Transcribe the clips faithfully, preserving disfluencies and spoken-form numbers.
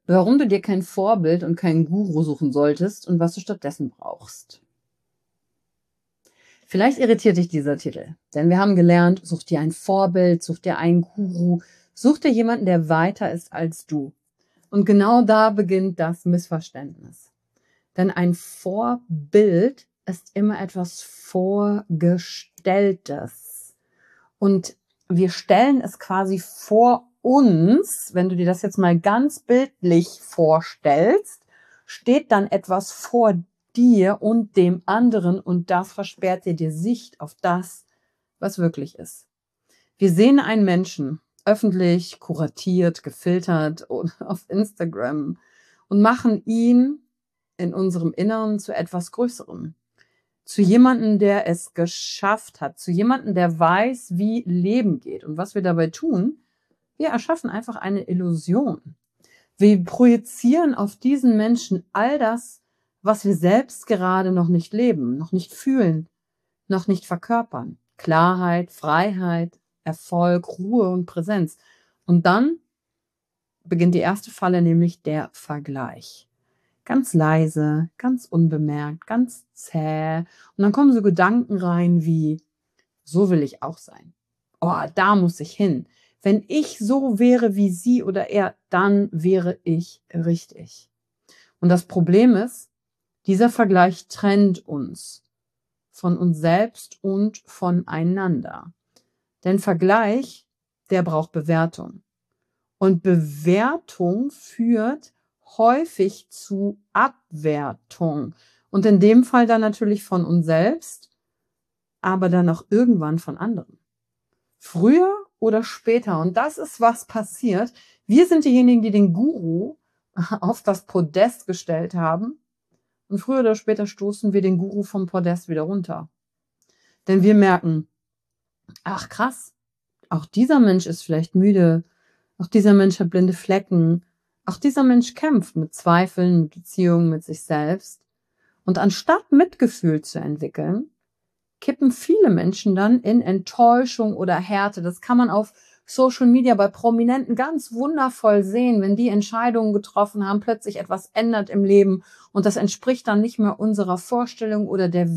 warum du dir kein Vorbild und keinen Guru suchen solltest und was du stattdessen brauchst. Vielleicht irritiert dich dieser Titel, denn wir haben gelernt, such dir ein Vorbild, such dir einen Guru, such dir jemanden, der weiter ist als du. Und genau da beginnt das Missverständnis. Denn ein Vorbild ist immer etwas Vorgestelltes. Und wir stellen es quasi vor uns, wenn du dir das jetzt mal ganz bildlich vorstellst, steht dann etwas vor dir und dem anderen und das versperrt dir die Sicht auf das, was wirklich ist. Wir sehen einen Menschen, öffentlich, kuratiert, gefiltert auf Instagram und machen ihn in unserem Inneren zu etwas Größerem. Zu jemandem, der es geschafft hat, zu jemandem, der weiß, wie Leben geht. Und was wir dabei tun, wir erschaffen einfach eine Illusion. Wir projizieren auf diesen Menschen all das, was wir selbst gerade noch nicht leben, noch nicht fühlen, noch nicht verkörpern. Klarheit, Freiheit, Erfolg, Ruhe und Präsenz. Und dann beginnt die erste Falle, nämlich der Vergleich. Ganz leise, ganz unbemerkt, ganz zäh. Und dann kommen so Gedanken rein wie, so will ich auch sein. Oh, da muss ich hin. Wenn ich so wäre wie sie oder er, dann wäre ich richtig. Und das Problem ist, dieser Vergleich trennt uns von uns selbst und voneinander. Denn Vergleich, der braucht Bewertung. Und Bewertung führt häufig zu Abwertung. Und in dem Fall dann natürlich von uns selbst, aber dann auch irgendwann von anderen. Früher oder später. Und das ist, was passiert. Wir sind diejenigen, die den Guru auf das Podest gestellt haben. Und früher oder später stoßen wir den Guru vom Podest wieder runter. Denn wir merken, ach krass, auch dieser Mensch ist vielleicht müde. Auch dieser Mensch hat blinde Flecken. Auch dieser Mensch kämpft mit Zweifeln, mit Beziehungen, mit sich selbst. Und anstatt Mitgefühl zu entwickeln, kippen viele Menschen dann in Enttäuschung oder Härte. Das kann man auf Social Media bei Prominenten ganz wundervoll sehen, wenn die Entscheidungen getroffen haben, plötzlich etwas ändert im Leben und das entspricht dann nicht mehr unserer Vorstellung oder der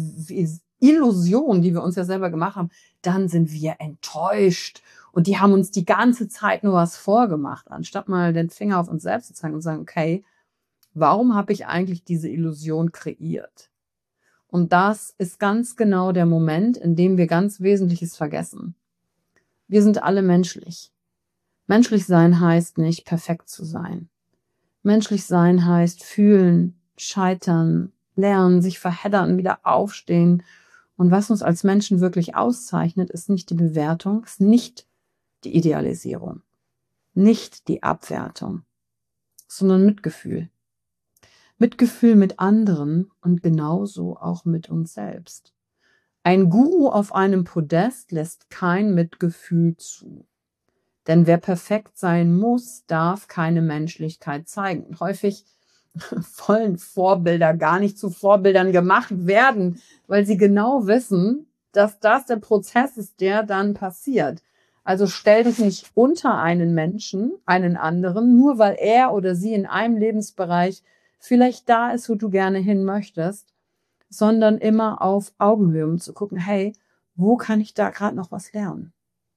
Illusion, die wir uns ja selber gemacht haben, dann sind wir enttäuscht. Und die haben uns die ganze Zeit nur was vorgemacht, anstatt mal den Finger auf uns selbst zu zeigen und sagen, okay, warum habe ich eigentlich diese Illusion kreiert? Und das ist ganz genau der Moment, in dem wir ganz Wesentliches vergessen. Wir sind alle menschlich. Menschlich sein heißt nicht, perfekt zu sein. Menschlich sein heißt fühlen, scheitern, lernen, sich verheddern, wieder aufstehen. Und was uns als Menschen wirklich auszeichnet, ist nicht die Bewertung, ist nicht die Idealisierung, nicht die Abwertung, sondern Mitgefühl. Mitgefühl mit anderen und genauso auch mit uns selbst. Ein Guru auf einem Podest lässt kein Mitgefühl zu. Denn wer perfekt sein muss, darf keine Menschlichkeit zeigen. Und häufig wollen Vorbilder gar nicht zu Vorbildern gemacht werden, weil sie genau wissen, dass das der Prozess ist, der dann passiert. Also stell dich nicht unter einen Menschen, einen anderen, nur weil er oder sie in einem Lebensbereich vielleicht da ist, wo du gerne hin möchtest, sondern immer auf Augenhöhe, um zu gucken, hey, wo kann ich da gerade noch was lernen?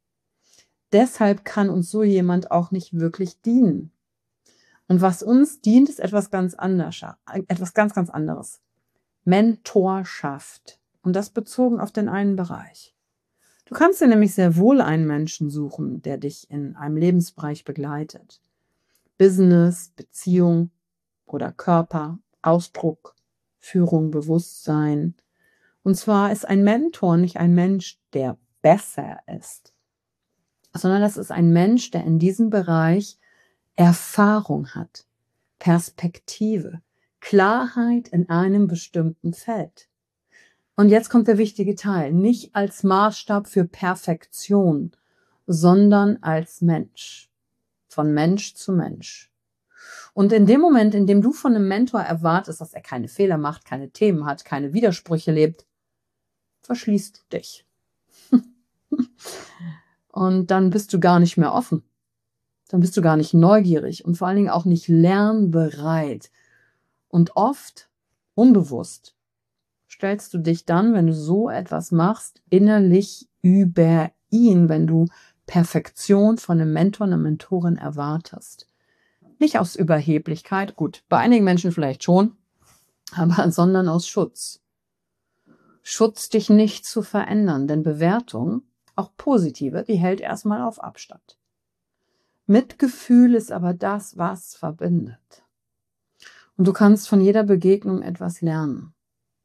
Deshalb kann uns so jemand auch nicht wirklich dienen. Und was uns dient, ist etwas ganz anderes, etwas ganz, ganz anderes. Mentorschaft. Und das bezogen auf den einen Bereich. Du kannst dir nämlich sehr wohl einen Menschen suchen, der dich in einem Lebensbereich begleitet. Business, Beziehung oder Körper, Ausdruck, Führung, Bewusstsein. Und zwar ist ein Mentor nicht ein Mensch, der besser ist, sondern das ist ein Mensch, der in diesem Bereich Erfahrung hat, Perspektive, Klarheit in einem bestimmten Feld. Und jetzt kommt der wichtige Teil, nicht als Maßstab für Perfektion, sondern als Mensch, von Mensch zu Mensch. Und in dem Moment, in dem du von einem Mentor erwartest, dass er keine Fehler macht, keine Themen hat, keine Widersprüche lebt, verschließt du dich. Und dann bist du gar nicht mehr offen. dann bist du gar nicht neugierig und vor allen Dingen auch nicht lernbereit. Und oft, unbewusst, stellst du dich dann, wenn du so etwas machst, innerlich über ihn, wenn du Perfektion von einem Mentor, einer Mentorin erwartest. Nicht aus Überheblichkeit, gut, bei einigen Menschen vielleicht schon, aber sondern aus Schutz. Schutz, dich nicht zu verändern, denn Bewertung, auch positive, die hält erstmal auf Abstand. Mitgefühl ist aber das, was verbindet. Und du kannst von jeder Begegnung etwas lernen.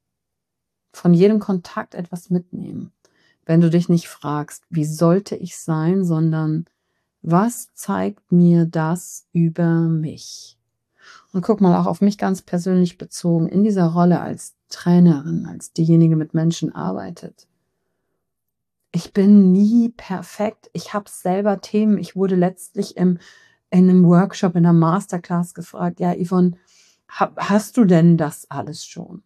Von jedem Kontakt etwas mitnehmen. Wenn du dich nicht fragst, wie sollte ich sein, sondern was zeigt mir das über mich? Und guck mal, auch auf mich ganz persönlich bezogen, in dieser Rolle als Trainerin, als diejenige mit Menschen arbeitet. Ich bin nie perfekt. Ich habe selber Themen. Ich wurde letztlich im, in einem Workshop, in einer Masterclass gefragt, ja, Yvonne, hast du denn das alles schon?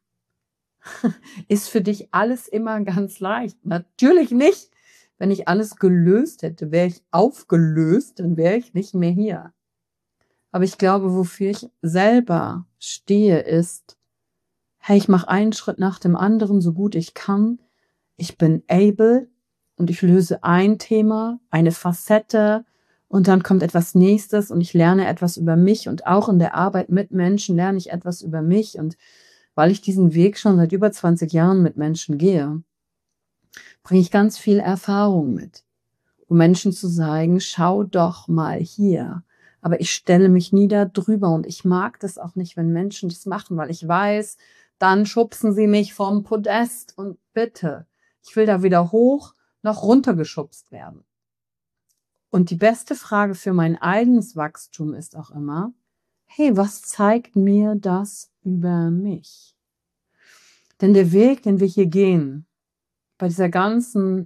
Ist für dich alles immer ganz leicht? Natürlich nicht. Wenn ich alles gelöst hätte, wäre ich aufgelöst, dann wäre ich nicht mehr hier. Aber ich glaube, wofür ich selber stehe, ist, hey, ich mache einen Schritt nach dem anderen, so gut ich kann. Ich bin able und ich löse ein Thema, eine Facette und dann kommt etwas Nächstes und ich lerne etwas über mich und auch in der Arbeit mit Menschen lerne ich etwas über mich und weil ich diesen Weg schon seit über zwanzig Jahren mit Menschen gehe, bringe ich ganz viel Erfahrung mit, um Menschen zu sagen, schau doch mal hier. Aber ich stelle mich nie da drüber und ich mag das auch nicht, wenn Menschen das machen, weil ich weiß, dann schubsen sie mich vom Podest und bitte, ich will da weder hoch noch runtergeschubst werden. Und die beste Frage für mein eigenes Wachstum ist auch immer, hey, was zeigt mir das über mich? Denn der Weg, den wir hier gehen, bei dieser ganzen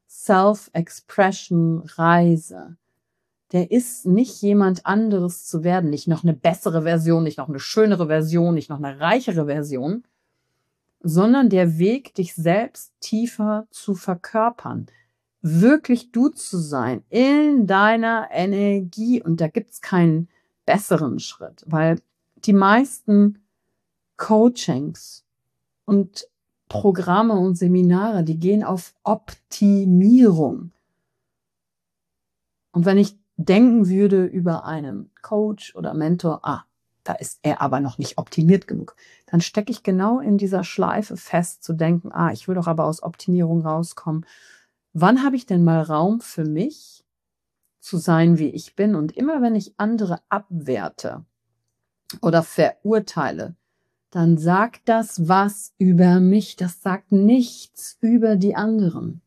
Self-Expression-Reise, der ist nicht jemand anderes zu werden, nicht noch eine bessere Version, nicht noch eine schönere Version, nicht noch eine reichere Version, sondern der Weg, dich selbst tiefer zu verkörpern, wirklich du zu sein, in deiner Energie. Und da gibt's keinen besseren Schritt, weil die meisten Coachings und Programme und Seminare, die gehen auf Optimierung. Und wenn ich denken würde über einen Coach oder Mentor, ah, da ist er aber noch nicht optimiert genug, dann stecke ich genau in dieser Schleife fest, zu denken, ah, ich will doch aber aus Optimierung rauskommen. Wann habe ich denn mal Raum für mich, zu sein, wie ich bin? Und immer wenn ich andere abwerte oder verurteile, dann sagt das was über mich. Das sagt nichts über die anderen.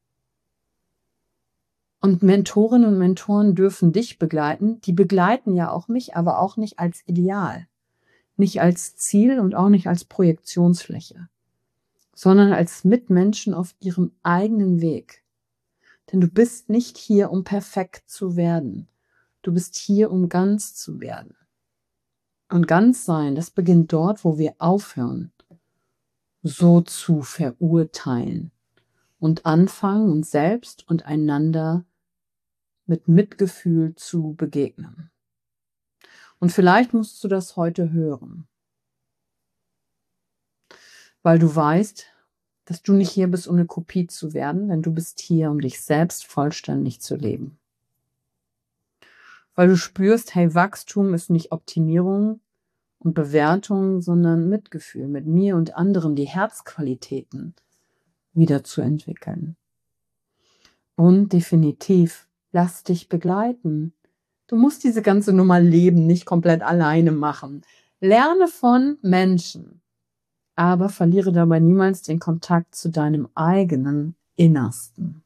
Und Mentorinnen und Mentoren dürfen dich begleiten. Die begleiten ja auch mich, aber auch nicht als Ideal. Nicht als Ziel und auch nicht als Projektionsfläche, sondern als Mitmenschen auf ihrem eigenen Weg. Denn du bist nicht hier, um perfekt zu werden. Du bist hier, um ganz zu werden. Und ganz sein, das beginnt dort, wo wir aufhören, so zu verurteilen und anfangen, uns selbst und einander mit Mitgefühl zu begegnen. Und vielleicht musst du das heute hören, weil du weißt, dass du nicht hier bist, um eine Kopie zu werden, denn du bist hier, um dich selbst vollständig zu leben. Weil du spürst, hey, Wachstum ist nicht Optimierung und Bewertung, sondern Mitgefühl mit mir und anderen, die Herzqualitäten wieder zu entwickeln. Und definitiv, lass dich begleiten. Du musst diese ganze Nummer Leben nicht komplett alleine machen. Lerne von Menschen, aber verliere dabei niemals den Kontakt zu deinem eigenen Innersten.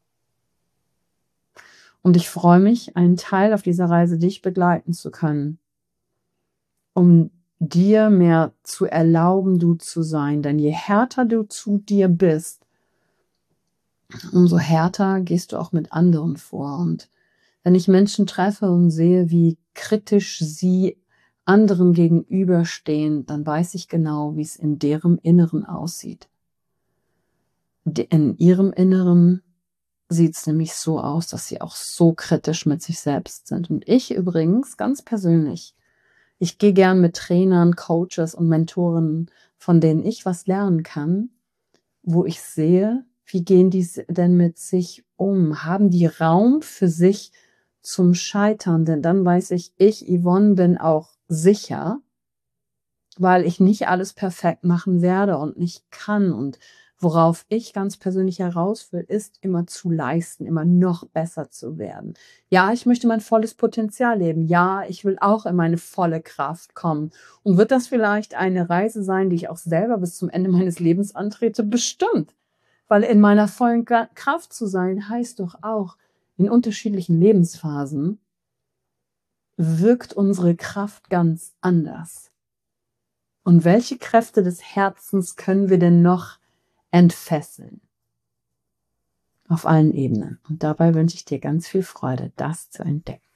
Und ich freue mich, einen Teil auf dieser Reise dich begleiten zu können, um dir mehr zu erlauben, du zu sein. Denn je härter du zu dir bist, umso härter gehst du auch mit anderen vor. Und wenn ich Menschen treffe und sehe, wie kritisch sie anderen gegenüberstehen, dann weiß ich genau, wie es in deren Inneren aussieht. In ihrem Inneren sieht es nämlich so aus, dass sie auch so kritisch mit sich selbst sind. Und ich übrigens, ganz persönlich, ich gehe gern mit Trainern, Coaches und Mentoren, von denen ich was lernen kann, wo ich sehe, wie gehen die denn mit sich um? Haben die Raum für sich zum Scheitern? Denn dann weiß ich, ich, Yvonne, bin auch sicher, weil ich nicht alles perfekt machen werde und nicht kann. Und worauf ich ganz persönlich heraus will, ist immer zu leisten, immer noch besser zu werden. Ja, ich möchte mein volles Potenzial leben. Ja, ich will auch in meine volle Kraft kommen. Und wird das vielleicht eine Reise sein, die ich auch selber bis zum Ende meines Lebens antrete? Bestimmt. Weil in meiner vollen Kraft zu sein, heißt doch auch, in unterschiedlichen Lebensphasen wirkt unsere Kraft ganz anders. Und welche Kräfte des Herzens können wir denn noch entfesseln? Auf allen Ebenen. Und dabei wünsche ich dir ganz viel Freude, das zu entdecken.